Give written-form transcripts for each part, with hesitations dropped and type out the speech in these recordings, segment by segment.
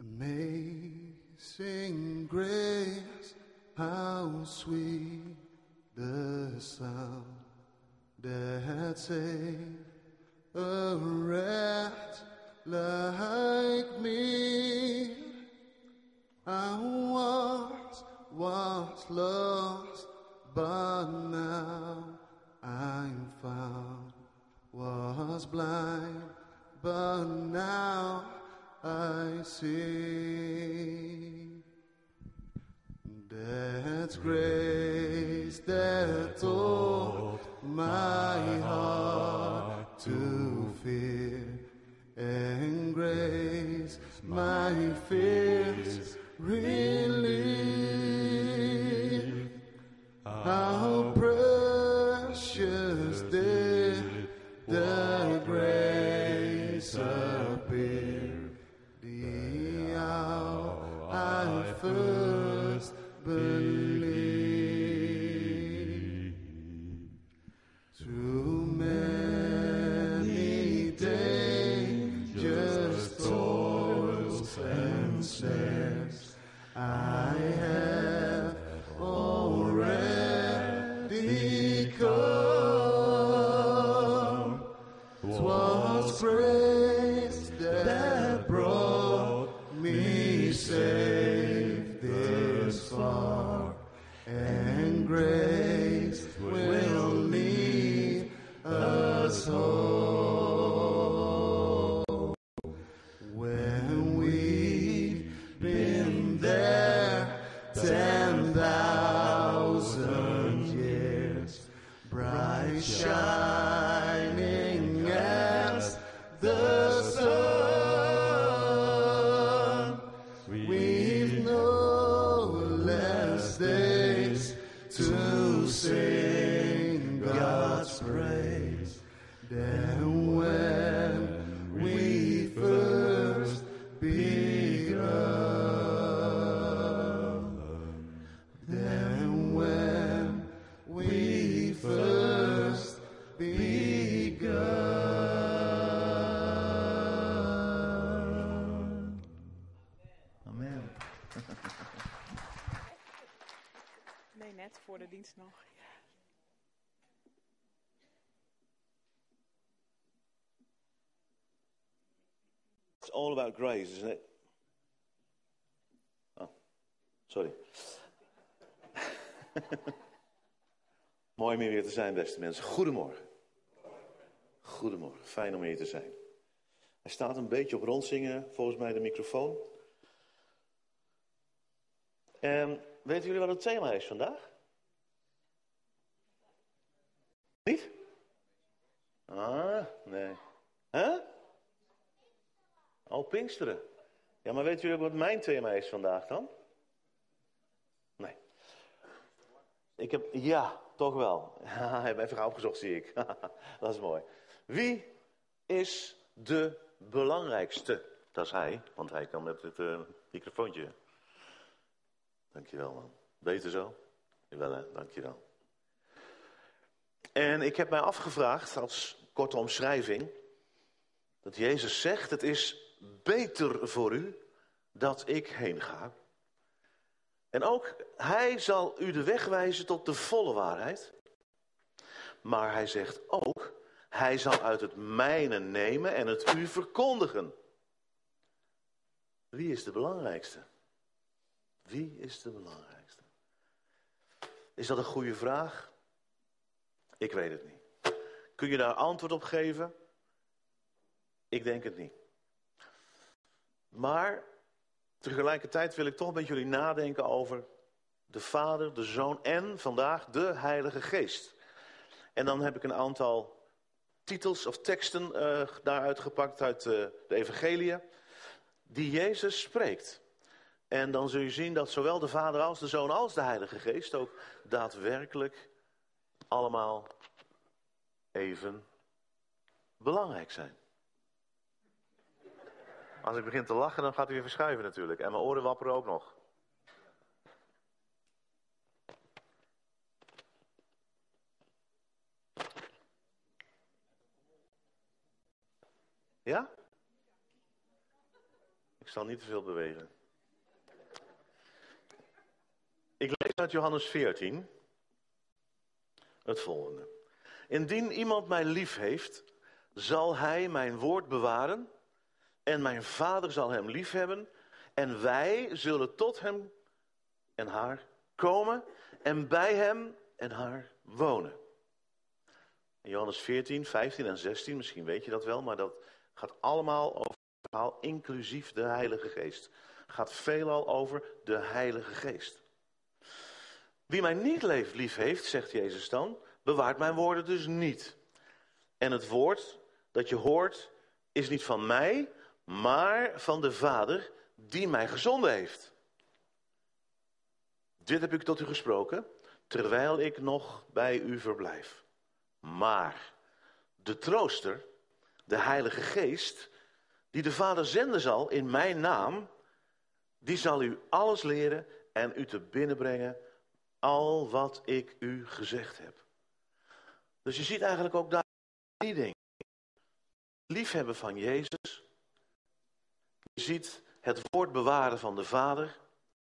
Amazing grace, how sweet the sound that saved a wretch like me. I was lost, but now I'm found. Was blind, but now I see. That's grace that taught my heart to fear, and grace my fears relieved. How precious did the grace appear the hour I first believed. Through many dangers, toils, and snares, I have already come. 'Twas grace that brought me safe this far, and grace will lead us home. When we've been there 10,000 years, bright shining as the sun, we've no less days to sing God's praise than when we first begun. Than when we first begun. Amen. Nee, net voor de dienst nog. It's all about grace, isn't it? Oh, sorry. Mooi om hier weer te zijn, beste mensen. Goedemorgen. Goedemorgen, fijn om hier te zijn. Hij staat een beetje op rondzingen, volgens mij de microfoon. En weten jullie wat het thema is vandaag? Niet? Ah, nee. Huh? Oh, Pinksteren. Ja, maar weten jullie ook wat mijn thema is vandaag dan? Nee. Ja, toch wel. Hij heeft even opgezocht, zie ik. Dat is mooi. Wie is de belangrijkste? Dat is hij, want hij kan met het microfoontje. Dankjewel, man. Beter zo? Jawel, hè? Dankjewel. En ik heb mij afgevraagd, als korte omschrijving, dat Jezus zegt, het is beter voor u dat ik heen ga. En ook, hij zal u de weg wijzen tot de volle waarheid. Maar hij zegt ook, hij zal uit het mijne nemen en het u verkondigen. Wie is de belangrijkste? Wie is de belangrijkste? Is dat een goede vraag? Ik weet het niet. Kun je daar antwoord op geven? Ik denk het niet. Maar tegelijkertijd wil ik toch met jullie nadenken over de Vader, de Zoon en vandaag de Heilige Geest. En dan heb ik een aantal titels of teksten daaruit gepakt uit de Evangeliën die Jezus spreekt. En dan zul je zien dat zowel de Vader als de Zoon als de Heilige Geest ook daadwerkelijk allemaal even belangrijk zijn. Als ik begin te lachen, dan gaat hij weer verschuiven natuurlijk. En mijn oren wapperen ook nog. Ja? Ik zal niet te veel bewegen. Ik lees uit Johannes 14 het volgende. Indien iemand mij lief heeft, zal hij mijn woord bewaren en mijn Vader zal hem lief hebben en wij zullen tot hem en haar komen en bij hem en haar wonen. In Johannes 14, 15 en 16, misschien weet je dat wel, maar dat gaat allemaal over het verhaal inclusief de Heilige Geest. Het gaat veelal over de Heilige Geest. Wie mij niet lief heeft, zegt Jezus dan, bewaart mijn woorden dus niet. En het woord dat je hoort is niet van mij, maar van de Vader die mij gezonden heeft. Dit heb ik tot u gesproken, terwijl ik nog bij u verblijf. Maar de trooster, de Heilige Geest, die de Vader zenden zal in mijn naam, die zal u alles leren en u te binnenbrengen al wat ik u gezegd heb. Dus je ziet eigenlijk ook daar die dingen. Liefhebben van Jezus. Je ziet het woord bewaren van de Vader.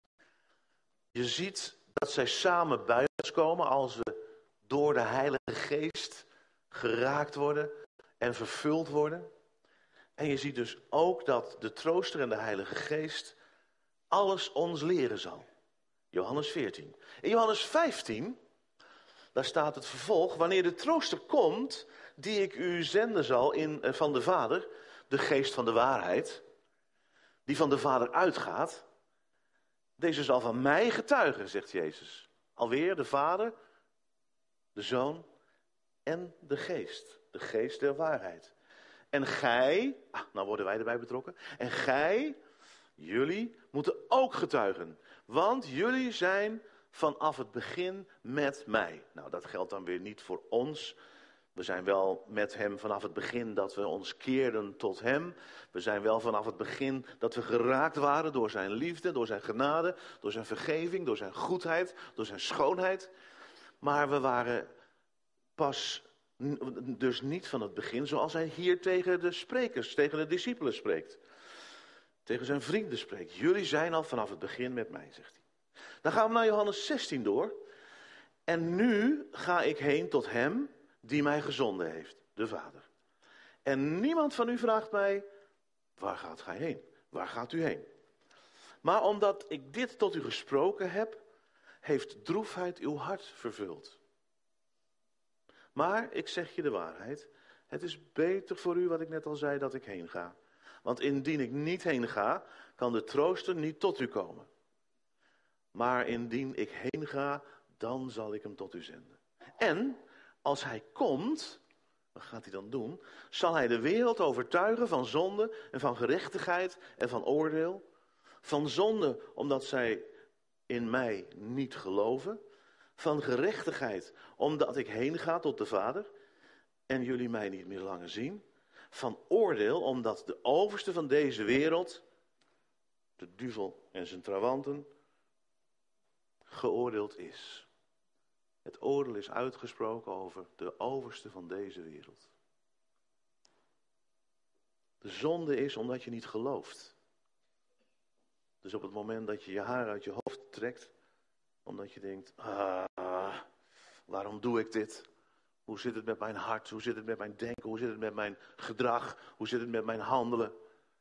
Je ziet dat zij samen bij ons komen als we door de Heilige Geest geraakt worden en vervuld worden. En je ziet dus ook dat de trooster en de Heilige Geest alles ons leren zal. Johannes 14. In Johannes 15, daar staat het vervolg. Wanneer de trooster komt, die ik u zenden zal van de Vader, de geest van de waarheid, die van de Vader uitgaat, deze zal van mij getuigen, zegt Jezus. Alweer de Vader, de Zoon en de geest der waarheid. En gij, nou worden wij erbij betrokken, en gij, jullie, moeten ook getuigen. Want jullie zijn vanaf het begin met mij. Nou, dat geldt dan weer niet voor ons. We zijn wel met hem vanaf het begin dat we ons keerden tot hem. We zijn wel vanaf het begin dat we geraakt waren door zijn liefde, door zijn genade, door zijn vergeving, door zijn goedheid, door zijn schoonheid. Maar we waren pas dus niet van het begin zoals hij hier tegen de sprekers, tegen de discipelen spreekt. Tegen zijn vrienden spreekt. Jullie zijn al vanaf het begin met mij, zegt hij. Dan gaan we naar Johannes 16 door. En nu ga ik heen tot hem die mij gezonden heeft, de Vader. En niemand van u vraagt mij, waar gaat gij heen? Waar gaat u heen? Maar omdat ik dit tot u gesproken heb, heeft droefheid uw hart vervuld. Maar ik zeg je de waarheid, het is beter voor u wat ik net al zei dat ik heen ga. Want indien ik niet heen ga, kan de trooster niet tot u komen. Maar indien ik heen ga, dan zal ik hem tot u zenden. En als hij komt, wat gaat hij dan doen? Zal hij de wereld overtuigen van zonde en van gerechtigheid en van oordeel? Van zonde omdat zij in mij niet geloven. Van gerechtigheid omdat ik heen ga tot de Vader en jullie mij niet meer langer zien. Van oordeel omdat de overste van deze wereld, de duivel en zijn trawanten, geoordeeld is. Het oordeel is uitgesproken over de overste van deze wereld. De zonde is omdat je niet gelooft. Dus op het moment dat je je haar uit je hoofd trekt, omdat je denkt, waarom doe ik dit? Hoe zit het met mijn hart? Hoe zit het met mijn denken? Hoe zit het met mijn gedrag? Hoe zit het met mijn handelen?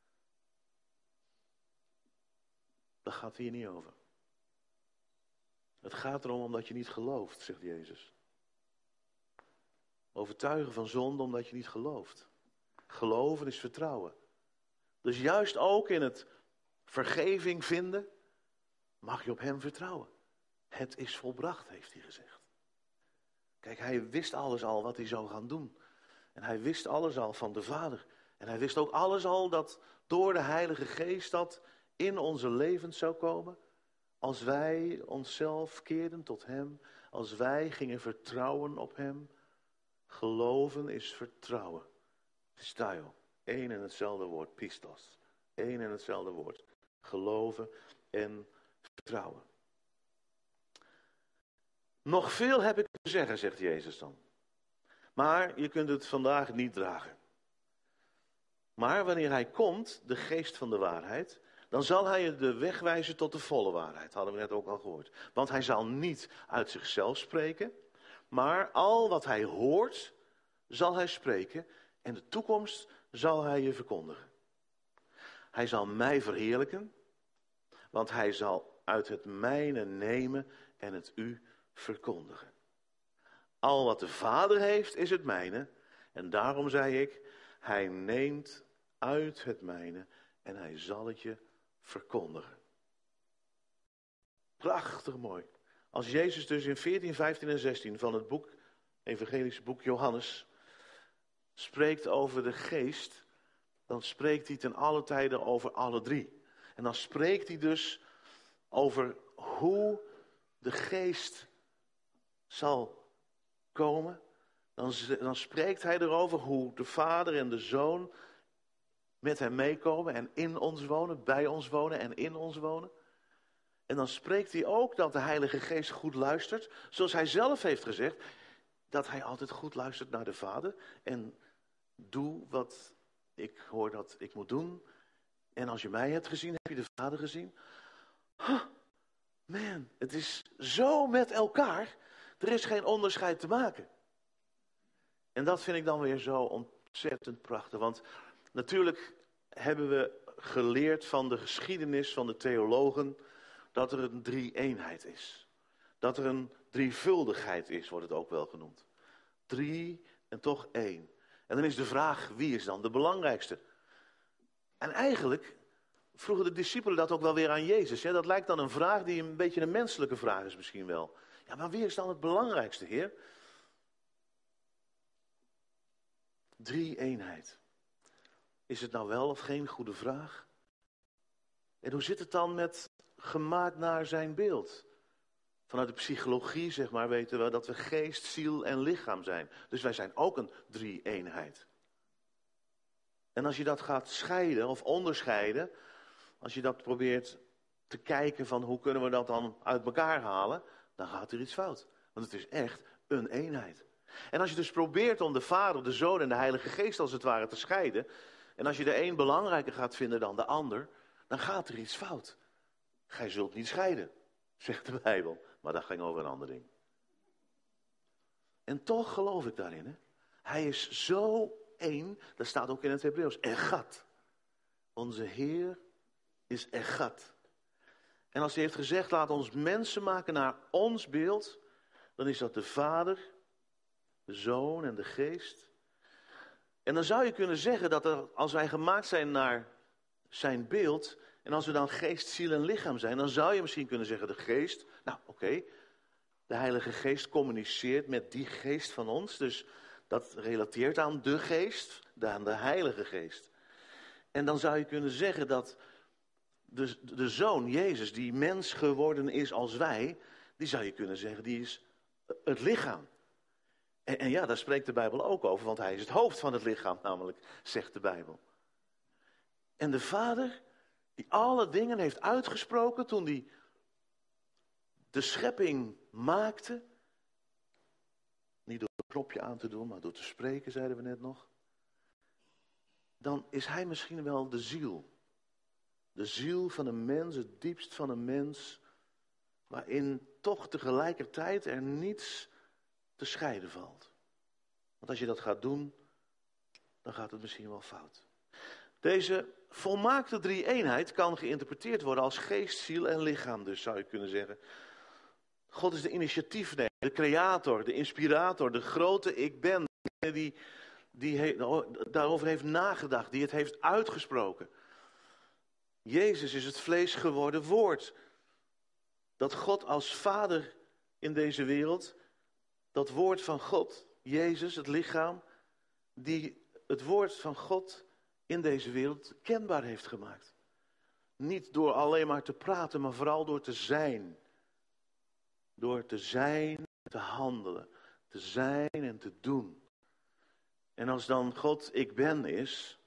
Dat gaat hier niet over. Het gaat erom omdat je niet gelooft, zegt Jezus. Overtuigen van zonde omdat je niet gelooft. Geloven is vertrouwen. Dus juist ook in het vergeving vinden, mag je op hem vertrouwen. Het is volbracht, heeft hij gezegd. Kijk, hij wist alles al wat hij zou gaan doen. En hij wist alles al van de Vader. En hij wist ook alles al dat door de Heilige Geest dat in onze levens zou komen. Als wij onszelf keerden tot hem. Als wij gingen vertrouwen op hem. Geloven is vertrouwen. Pistaio. Eén en hetzelfde woord. Pistos. Eén en hetzelfde woord. Geloven en vertrouwen. Nog veel heb ik te zeggen, zegt Jezus dan. Maar je kunt het vandaag niet dragen. Maar wanneer hij komt, de geest van de waarheid, dan zal hij je de weg wijzen tot de volle waarheid. Hadden we net ook al gehoord. Want hij zal niet uit zichzelf spreken, maar al wat hij hoort, zal hij spreken en de toekomst zal hij je verkondigen. Hij zal mij verheerlijken, want hij zal uit het mijne nemen en het u verkondigen. Al wat de Vader heeft, is het mijne. En daarom zei ik, hij neemt uit het mijne en hij zal het je verkondigen. Prachtig mooi. Als Jezus dus in 14, 15 en 16 van het boek, evangelische boek Johannes, spreekt over de geest, dan spreekt hij ten alle tijden over alle drie. En dan spreekt hij dus over hoe de geest zal komen. Dan spreekt hij erover hoe de Vader en de Zoon met hem meekomen en in ons wonen, bij ons wonen en in ons wonen. En dan spreekt hij ook dat de Heilige Geest goed luistert, zoals hij zelf heeft gezegd, dat hij altijd goed luistert naar de Vader en doe wat ik hoor dat ik moet doen. En als je mij hebt gezien, heb je de Vader gezien. Man, het is zo met elkaar. Er is geen onderscheid te maken. En dat vind ik dan weer zo ontzettend prachtig. Want natuurlijk hebben we geleerd van de geschiedenis van de theologen dat er een drie-eenheid is. Dat er een drievuldigheid is, wordt het ook wel genoemd. 3 en toch 1. En dan is de vraag, wie is dan de belangrijkste? En eigenlijk vroegen de discipelen dat ook wel weer aan Jezus. Hè? Dat lijkt dan een vraag die een beetje een menselijke vraag is misschien wel. Ja, maar wie is dan het belangrijkste, Heer? 3-eenheid. Is het nou wel of geen goede vraag? En hoe zit het dan met gemaakt naar zijn beeld? Vanuit de psychologie, zeg maar, weten we dat we geest, ziel en lichaam zijn. Dus wij zijn ook een 3-eenheid. En als je dat gaat scheiden of onderscheiden, als je dat probeert te kijken van hoe kunnen we dat dan uit elkaar halen, dan gaat er iets fout. Want het is echt een eenheid. En als je dus probeert om de Vader, de Zoon en de Heilige Geest als het ware te scheiden, en als je de een belangrijker gaat vinden dan de ander, dan gaat er iets fout. Gij zult niet scheiden, zegt de Bijbel. Maar dat ging over een ander ding. En toch geloof ik daarin. Hè? Hij is zo één, dat staat ook in het Hebreeuws, Echad. Onze Heer is Echad. En als hij heeft gezegd, laat ons mensen maken naar ons beeld, dan is dat de Vader, de Zoon en de Geest. En dan zou je kunnen zeggen dat als wij gemaakt zijn naar zijn beeld, en als we dan geest, ziel en lichaam zijn, dan zou je misschien kunnen zeggen de geest. Nou, oké. De Heilige Geest communiceert met die geest van ons. Dus dat relateert aan de geest, aan de Heilige Geest. En dan zou je kunnen zeggen dat de Zoon, Jezus, die mens geworden is als wij, die zou je kunnen zeggen, die is het lichaam. En ja, daar spreekt de Bijbel ook over, want hij is het hoofd van het lichaam, namelijk, zegt de Bijbel. En de Vader, die alle dingen heeft uitgesproken toen hij de schepping maakte. Niet door een knopje aan te doen, maar door te spreken, zeiden we net nog. Dan is hij misschien wel de ziel. De ziel van een mens, het diepst van een mens, waarin toch tegelijkertijd er niets te scheiden valt. Want als je dat gaat doen, dan gaat het misschien wel fout. Deze volmaakte 3-eenheid kan geïnterpreteerd worden als geest, ziel en lichaam, dus zou je kunnen zeggen. God is de initiatiefnemer, de creator, de inspirator, de grote ik ben, die daarover heeft nagedacht, die het heeft uitgesproken. Jezus is het vlees geworden woord. Dat God als vader in deze wereld, dat woord van God, Jezus, het lichaam, die het woord van God in deze wereld kenbaar heeft gemaakt. Niet door alleen maar te praten, maar vooral door te zijn. Door te zijn, te handelen, te zijn en te doen. En als dan God ik ben is,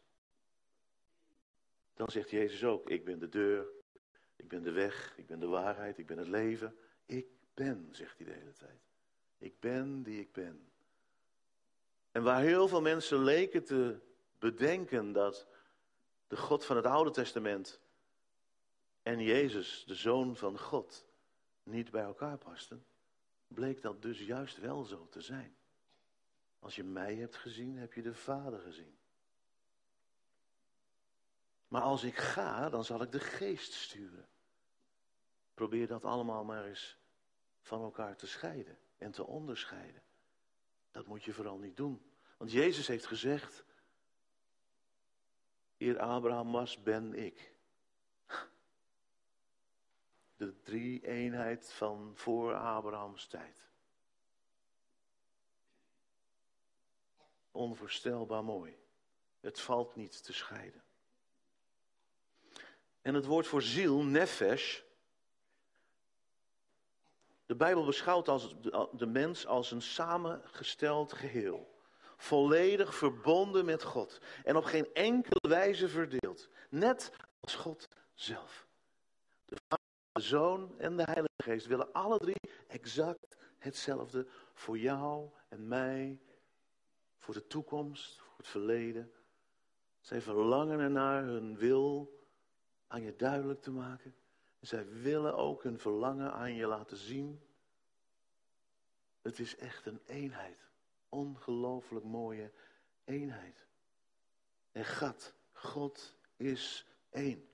dan zegt Jezus ook, ik ben de deur, ik ben de weg, ik ben de waarheid, ik ben het leven. Ik ben, zegt hij de hele tijd. Ik ben die ik ben. En waar heel veel mensen leken te bedenken dat de God van het Oude Testament en Jezus, de Zoon van God, niet bij elkaar pasten, bleek dat dus juist wel zo te zijn. Als je mij hebt gezien, heb je de Vader gezien. Maar als ik ga, dan zal ik de Geest sturen. Probeer dat allemaal maar eens van elkaar te scheiden en te onderscheiden. Dat moet je vooral niet doen. Want Jezus heeft gezegd, eer Abraham was, ben ik. De drie-eenheid van voor Abrahams tijd. Onvoorstelbaar mooi. Het valt niet te scheiden. En het woord voor ziel, nefesh. De Bijbel beschouwt de mens als een samengesteld geheel. Volledig verbonden met God. En op geen enkele wijze verdeeld. Net als God zelf. De Vader, de Zoon en de Heilige Geest willen alle drie exact hetzelfde voor jou en mij. Voor de toekomst, voor het verleden. Zij verlangen ernaar hun wil aan je duidelijk te maken. En zij willen ook hun verlangen aan je laten zien. Het is echt een eenheid. Ongelooflijk mooie eenheid. En God is één.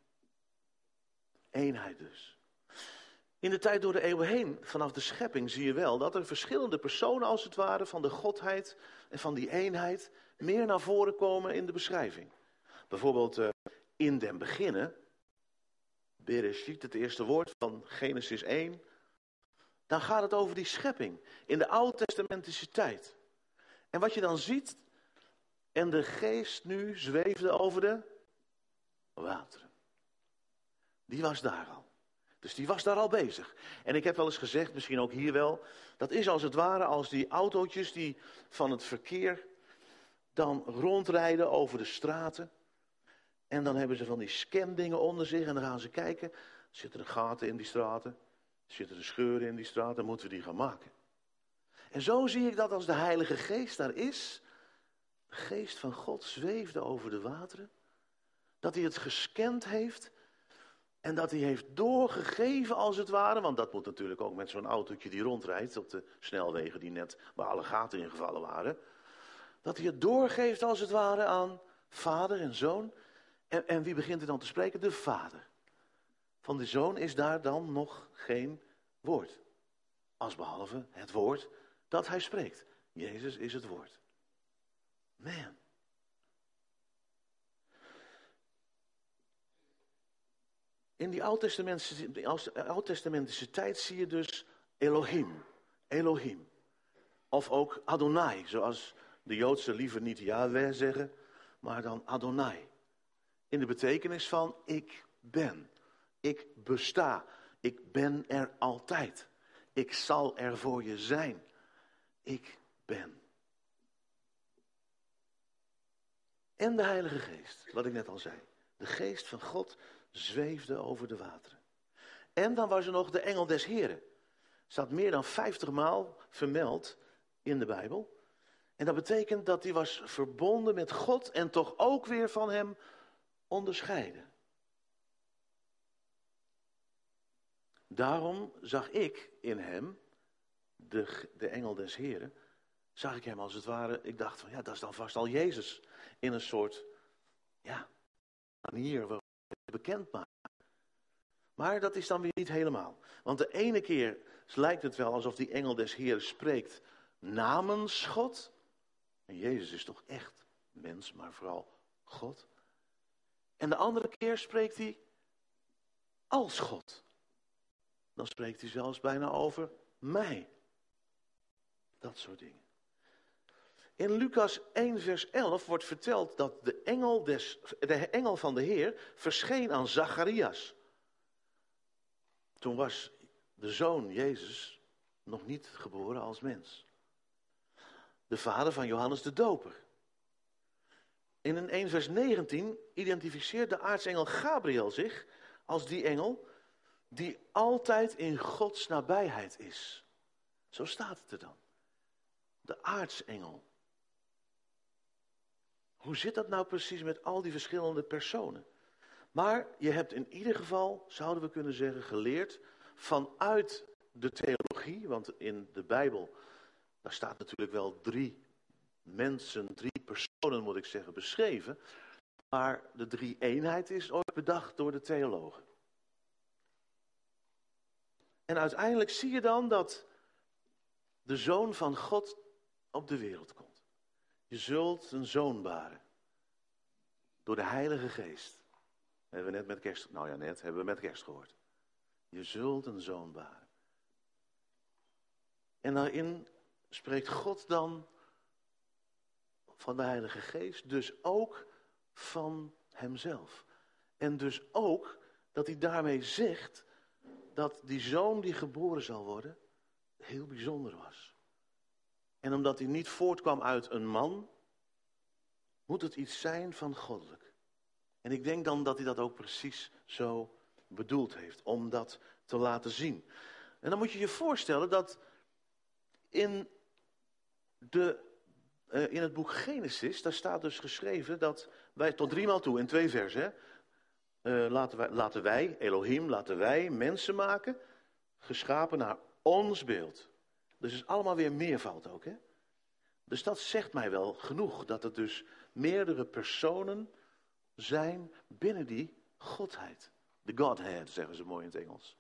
Eenheid dus. In de tijd door de eeuwen heen, vanaf de schepping, zie je wel dat er verschillende personen als het ware van de Godheid en van die eenheid meer naar voren komen in de beschrijving. Bijvoorbeeld in den beginnen, Bereshit, het eerste woord van Genesis 1, dan gaat het over die schepping in de oud-testamentische tijd. En wat je dan ziet, en de geest nu zweefde over de wateren. Die was daar al. Dus die was daar al bezig. En ik heb wel eens gezegd, misschien ook hier wel, dat is als het ware als die autootjes die van het verkeer dan rondrijden over de straten. En dan hebben ze van die scandingen onder zich en dan gaan ze kijken. Zitten er gaten in die straten? Zitten er scheuren in die straten? Dan moeten we die gaan maken. En zo zie ik dat als de Heilige Geest daar is, de Geest van God zweefde over de wateren, dat hij het gescand heeft en dat hij heeft doorgegeven als het ware, want dat moet natuurlijk ook met zo'n autootje die rondrijdt op de snelwegen die net waar alle gaten ingevallen waren, dat hij het doorgeeft als het ware aan vader en zoon. En wie begint er dan te spreken? De Vader. Van de Zoon is daar dan nog geen woord. Alsbehalve het woord dat hij spreekt. Jezus is het woord. Man. In die oud-testamentische tijd zie je dus Elohim. Elohim. Of ook Adonai, zoals de Joodse liever niet Yahweh zeggen, maar dan Adonai. In de betekenis van ik ben. Ik besta. Ik ben er altijd. Ik zal er voor je zijn. Ik ben. En de Heilige Geest, wat ik net al zei. De Geest van God zweefde over de wateren. En dan was er nog de engel des Heren. Staat meer dan 50 maal vermeld in de Bijbel. En dat betekent dat hij was verbonden met God en toch ook weer van hem onderscheiden. Daarom zag ik in hem, de engel des Heren, zag ik hem als het ware, ik dacht van ja, dat is dan vast al Jezus. In een soort, manier waarop hij bekend maakt. Maar dat is dan weer niet helemaal. Want de ene keer lijkt het wel alsof die engel des Heren spreekt namens God. En Jezus is toch echt mens, maar vooral God. En de andere keer spreekt hij als God. Dan spreekt hij zelfs bijna over mij. Dat soort dingen. In Lucas 1 vers 11 wordt verteld dat de engel van de Heer verscheen aan Zacharias. Toen was de zoon Jezus nog niet geboren als mens. De vader van Johannes de Doper. In 1 vers 19 identificeert de aartsengel Gabriel zich als die engel die altijd in Gods nabijheid is. Zo staat het er dan. De aartsengel. Hoe zit dat nou precies met al die verschillende personen? Maar je hebt in ieder geval, zouden we kunnen zeggen, geleerd vanuit de theologie. Want in de Bijbel, daar staat natuurlijk wel 3 mensen, 3 personen moet ik zeggen, beschreven. Maar de 3-eenheid is ooit bedacht door de theologen. En uiteindelijk zie je dan dat de Zoon van God op de wereld komt. Je zult een zoon baren. Door de Heilige Geest. Hebben we net met kerst, hebben we met kerst gehoord. Je zult een zoon baren. En daarin spreekt God dan van de Heilige Geest, dus ook van hemzelf. En dus ook dat hij daarmee zegt dat die zoon die geboren zal worden heel bijzonder was. En omdat hij niet voortkwam uit een man, moet het iets zijn van goddelijk. En ik denk dan dat hij dat ook precies zo bedoeld heeft, om dat te laten zien. En dan moet je je voorstellen dat in het boek Genesis, daar staat dus geschreven dat wij tot 3 maal toe, in 2 versen, laten wij, Elohim, laten wij mensen maken, geschapen naar ons beeld. Dus het is allemaal weer meervoud ook, hè? Dus dat zegt mij wel genoeg, dat het dus meerdere personen zijn binnen die godheid. De Godhead, zeggen ze mooi in het Engels.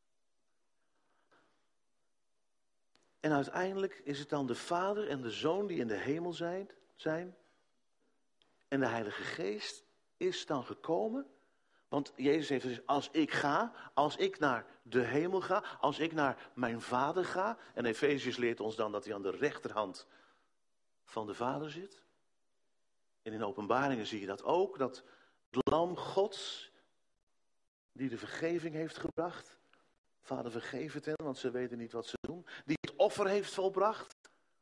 En uiteindelijk is het dan de Vader en de Zoon die in de hemel zijn. En de Heilige Geest is dan gekomen. Want Jezus heeft gezegd, als ik naar de hemel ga, als ik naar mijn Vader ga. En Efeziërs leert ons dan dat hij aan de rechterhand van de Vader zit. En in Openbaringen zie je dat ook, dat het lam Gods, die de vergeving heeft gebracht. Vader, vergeef het hen, want ze weten niet wat ze doen. Die het offer heeft volbracht.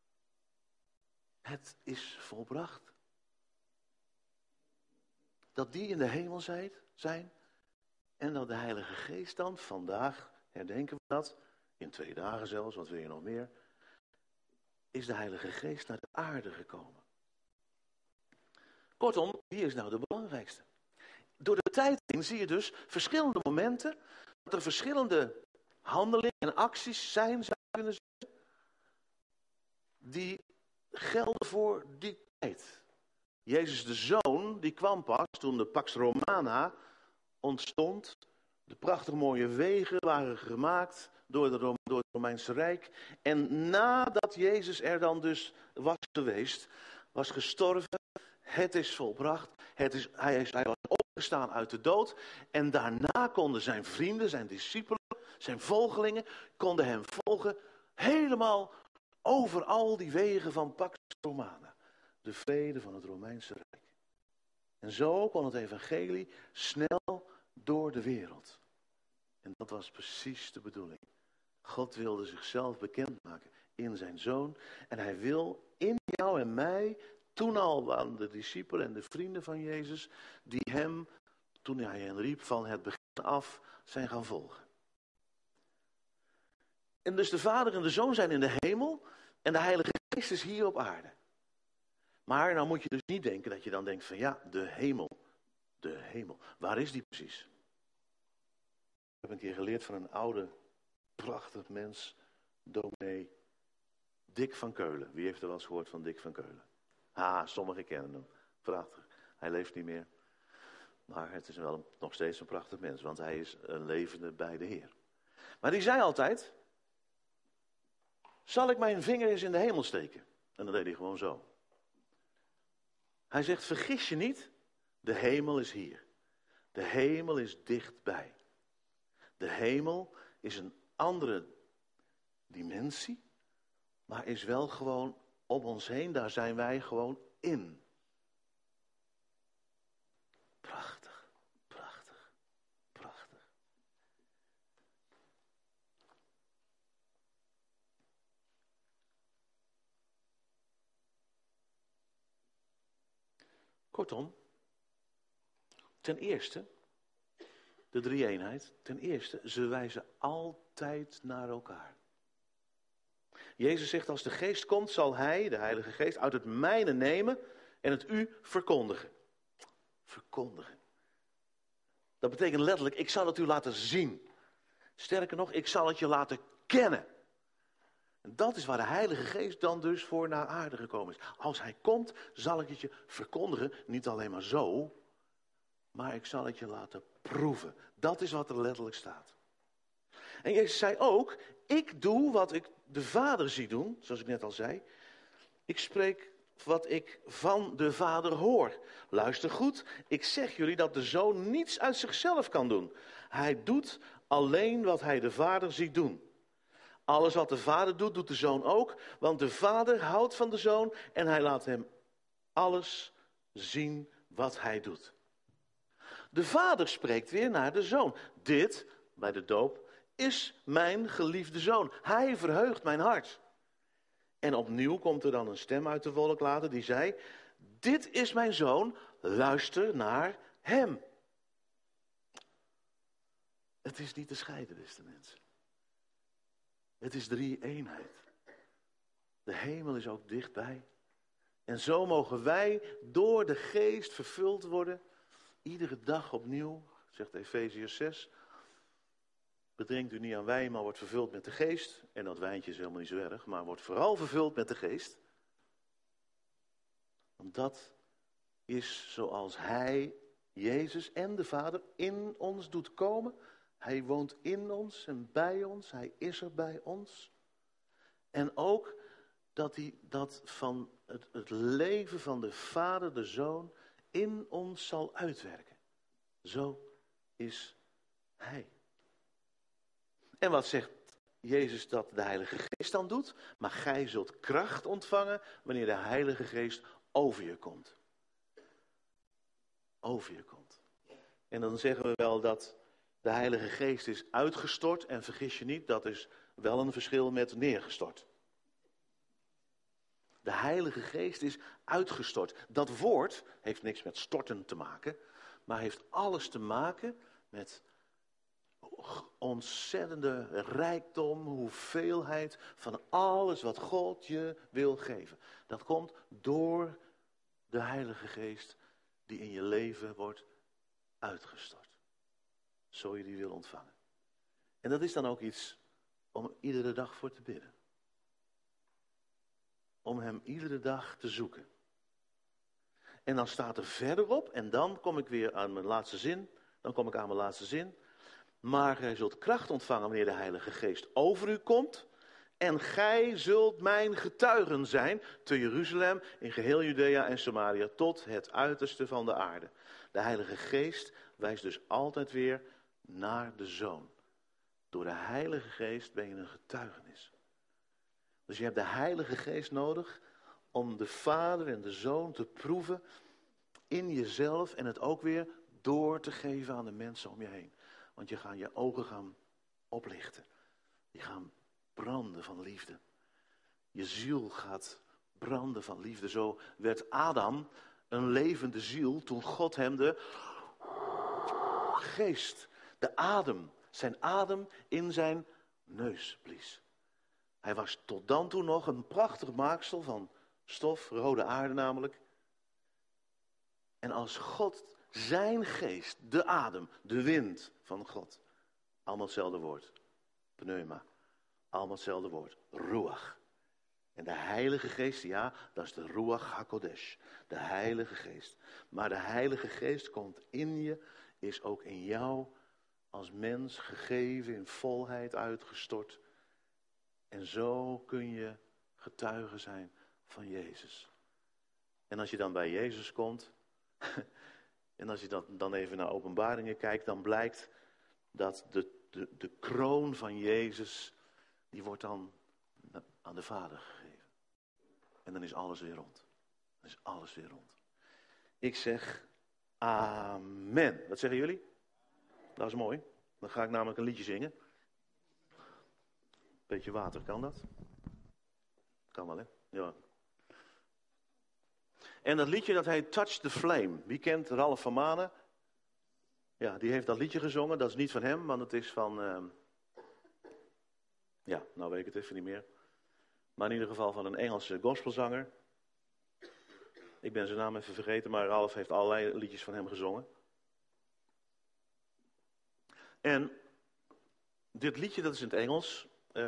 Het is volbracht. Dat die in de hemel zijn. En dat de Heilige Geest dan, vandaag herdenken we dat. In 2 dagen zelfs, wat wil je nog meer. Is de Heilige Geest naar de aarde gekomen. Kortom, wie is nou de belangrijkste? Door de tijd heen zie je dus verschillende momenten. Dat er verschillende handelingen en acties zijn, zou je kunnen zeggen, die gelden voor die tijd. Jezus de Zoon, die kwam pas toen de Pax Romana ontstond. De prachtig mooie wegen waren gemaakt door het Romeinse Rijk. En nadat Jezus er dan dus was geweest, was gestorven, het is volbracht, hij was opgestaan uit de dood. En daarna konden zijn vrienden, zijn discipelen, zijn volgelingen, konden hem volgen helemaal over al die wegen van Pax Romana. De vrede van het Romeinse Rijk. En zo kon het evangelie snel door de wereld. En dat was precies de bedoeling. God wilde zichzelf bekendmaken in zijn Zoon. En hij wil in jou en mij, toen al aan de discipelen en de vrienden van Jezus, die hem, toen hij hen riep, van het begin af zijn gaan volgen. En dus de Vader en de Zoon zijn in de hemel en de Heilige Geest is hier op aarde. Maar nou moet je dus niet denken dat je dan denkt van ja, de hemel. De hemel. Waar is die precies? Ik heb een keer geleerd van een oude, prachtig mens, dominee Dick van Keulen. Wie heeft er wel eens gehoord van Dick van Keulen? Sommigen kennen hem. Prachtig. Hij leeft niet meer. Maar het is wel nog steeds een prachtig mens, want hij is een levende bij de Heer. Maar die zei altijd, zal ik mijn vinger eens in de hemel steken? En dan deed hij gewoon zo. Hij zegt, vergis je niet, de hemel is hier. De hemel is dichtbij. De hemel is een andere dimensie, maar is wel gewoon om ons heen, daar zijn wij gewoon in. Prachtig, prachtig, prachtig. Kortom, ten eerste, de drie-eenheid, ten eerste, ze wijzen altijd naar elkaar. Jezus zegt, als de Geest komt, zal hij, de Heilige Geest, uit het mijne nemen en het u verkondigen. Verkondigen. Dat betekent letterlijk, ik zal het u laten zien. Sterker nog, ik zal het je laten kennen. En dat is waar de Heilige Geest dan dus voor naar aarde gekomen is. Als hij komt, zal ik het je verkondigen. Niet alleen maar zo, maar ik zal het je laten proeven. Dat is wat er letterlijk staat. En Jezus zei ook, ik doe wat ik de Vader zie doen, zoals ik net al zei. Ik spreek wat ik van de Vader hoor. Luister goed, ik zeg jullie dat de Zoon niets uit zichzelf kan doen. Hij doet alleen wat hij de Vader ziet doen. Alles wat de Vader doet, doet de Zoon ook. Want de Vader houdt van de Zoon en hij laat hem alles zien wat hij doet. De Vader spreekt weer naar de Zoon. Dit, bij de doop, is mijn geliefde Zoon. Hij verheugt mijn hart. En opnieuw komt er dan een stem uit de wolk later die zei, dit is mijn Zoon, luister naar hem. Het is niet te scheiden, beste mensen. Het is drie-eenheid. De hemel is ook dichtbij. En zo mogen wij door de Geest vervuld worden. Iedere dag opnieuw, zegt Efeziërs 6. Bedrinkt u niet aan wijn, maar wordt vervuld met de Geest. En dat wijntje is helemaal niet zo erg, maar wordt vooral vervuld met de Geest. Want dat is zoals Hij, Jezus en de Vader in ons doet komen. Hij woont in ons en bij ons. Hij is er bij ons. En ook dat hij dat van het leven van de Vader, de Zoon, in ons zal uitwerken. Zo is Hij. En wat zegt Jezus dat de Heilige Geest dan doet? Maar gij zult kracht ontvangen wanneer de Heilige Geest over je komt. Over je komt. En dan zeggen we wel dat de Heilige Geest is uitgestort. En vergis je niet, dat is wel een verschil met neergestort. De Heilige Geest is uitgestort. Dat woord heeft niks met storten te maken, maar heeft alles te maken met ontzettende rijkdom, hoeveelheid van alles wat God je wil geven. Dat komt door de Heilige Geest die in je leven wordt uitgestort. Zo je die wil ontvangen. En dat is dan ook iets om iedere dag voor te bidden. Om hem iedere dag te zoeken. En dan staat er verderop, en dan kom ik weer aan mijn laatste zin. Dan kom ik aan mijn laatste zin. Maar gij zult kracht ontvangen wanneer de Heilige Geest over u komt. En gij zult mijn getuigen zijn te Jeruzalem, in geheel Judea en Samaria, tot het uiterste van de aarde. De Heilige Geest wijst dus altijd weer naar de Zoon. Door de Heilige Geest ben je een getuigenis. Dus je hebt de Heilige Geest nodig om de Vader en de Zoon te proeven in jezelf en het ook weer door te geven aan de mensen om je heen. Want je ogen gaan oplichten. Die gaan branden van liefde. Je ziel gaat branden van liefde. Zo werd Adam een levende ziel toen God hem de geest, de adem, zijn adem in zijn neus blies. Hij was tot dan toe nog een prachtig maaksel van stof, rode aarde namelijk. En als God zijn geest, de adem, de wind van God, allemaal hetzelfde woord, pneuma, allemaal hetzelfde woord, ruach. En de Heilige Geest, ja, dat is de Ruach HaKodesh, de Heilige Geest. Maar de Heilige Geest komt in je, is ook in jou als mens gegeven, in volheid uitgestort. En zo kun je getuige zijn van Jezus. En als je dan bij Jezus komt, en als je dan even naar Openbaringen kijkt, dan blijkt dat de kroon van Jezus, die wordt dan aan de Vader gegeven. En dan is alles weer rond. Dan is alles weer rond. Ik zeg amen. Wat zeggen jullie? Dat is mooi. Dan ga ik namelijk een liedje zingen. Beetje water, kan dat? Kan wel, hè? Ja. En dat liedje dat heet Touch the Flame. Wie kent Ralf van Manen? Ja, die heeft dat liedje gezongen. Dat is niet van hem, want het is van... ja, nou weet ik het even niet meer. Maar in ieder geval van een Engelse gospelzanger. Ik ben zijn naam even vergeten, maar Ralf heeft allerlei liedjes van hem gezongen. En dit liedje, dat is in het Engels.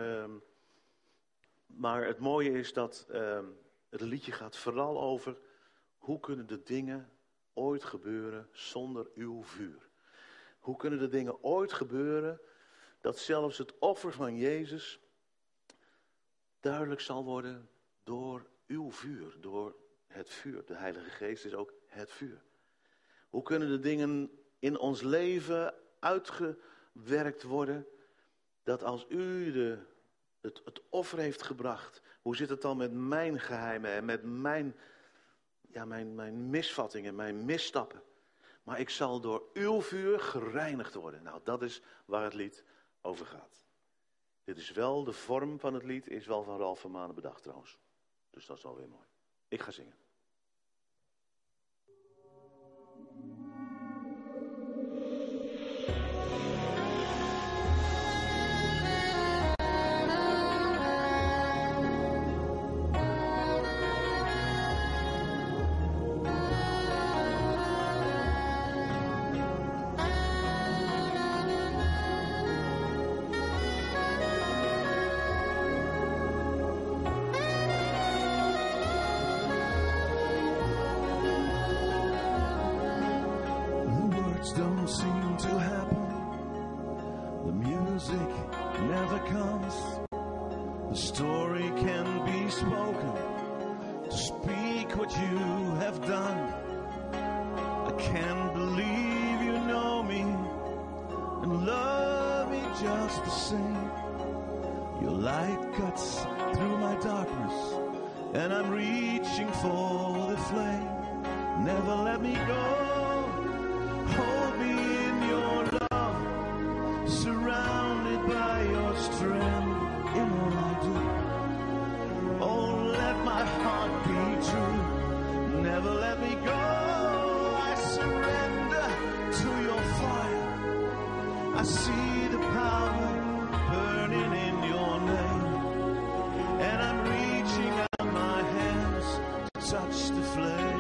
Maar het mooie is dat het liedje gaat vooral over hoe kunnen de dingen ooit gebeuren zonder uw vuur. Hoe kunnen de dingen ooit gebeuren dat zelfs het offer van Jezus duidelijk zal worden door uw vuur, door het vuur. De Heilige Geest is ook het vuur. Hoe kunnen de dingen in ons leven uitgewerkt worden dat als u het offer heeft gebracht, hoe zit het dan met mijn geheimen en met mijn misvattingen, mijn misstappen? Maar ik zal door uw vuur gereinigd worden. Nou, dat is waar het lied over gaat. Dit is wel, de vorm van het lied is wel van Ralph van Manen bedacht trouwens. Dus dat is alweer mooi. Ik ga zingen. Don't seem to happen. The music never comes. The story can be spoken. To speak what you have done. I can't believe you know me and love me just the same. Your light cuts through my darkness and I'm reaching for the flame. Never let me go. Hold me in your love, surrounded by your strength in all I do. Oh, let my heart be true, never let me go. I surrender to your fire. I see the power burning in your name, and I'm reaching out my hands to touch the flame.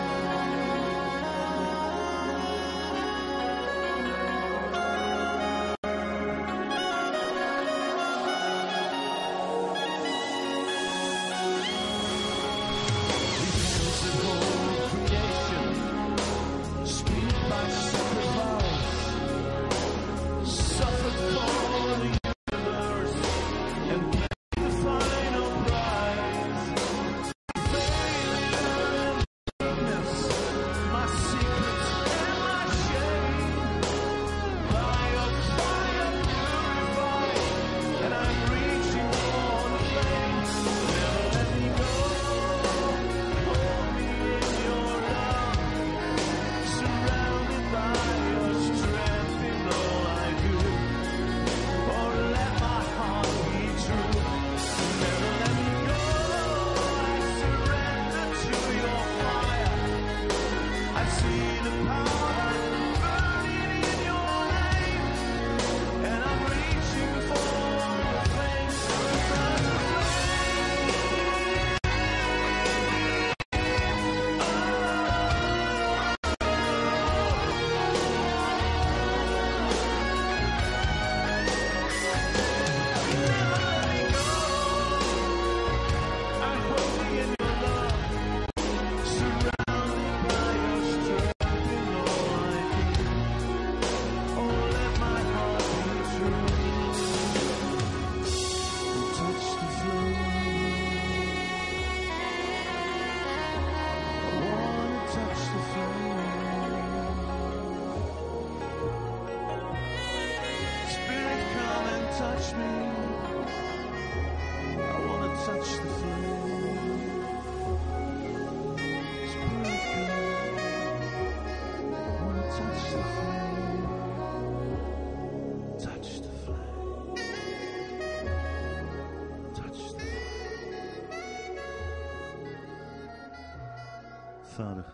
Vader,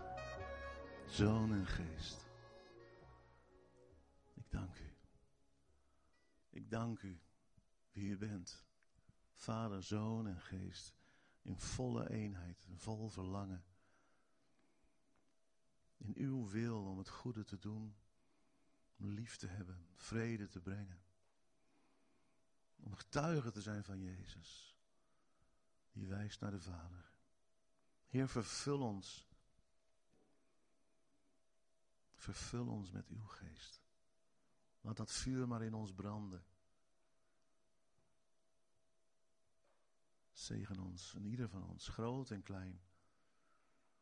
Zoon en Geest. Ik dank u. Ik dank u wie u bent. Vader, Zoon en Geest. In volle eenheid, vol verlangen. In uw wil om het goede te doen. Om lief te hebben, vrede te brengen. Om getuige te zijn van Jezus. Die wijst naar de Vader. Heer, vervul ons. Vervul ons met uw geest. Laat dat vuur maar in ons branden. Zegen ons, en ieder van ons, groot en klein.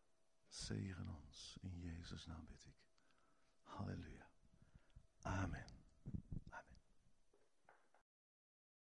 Zegen ons, in Jezus' naam bid ik. Halleluja. Amen.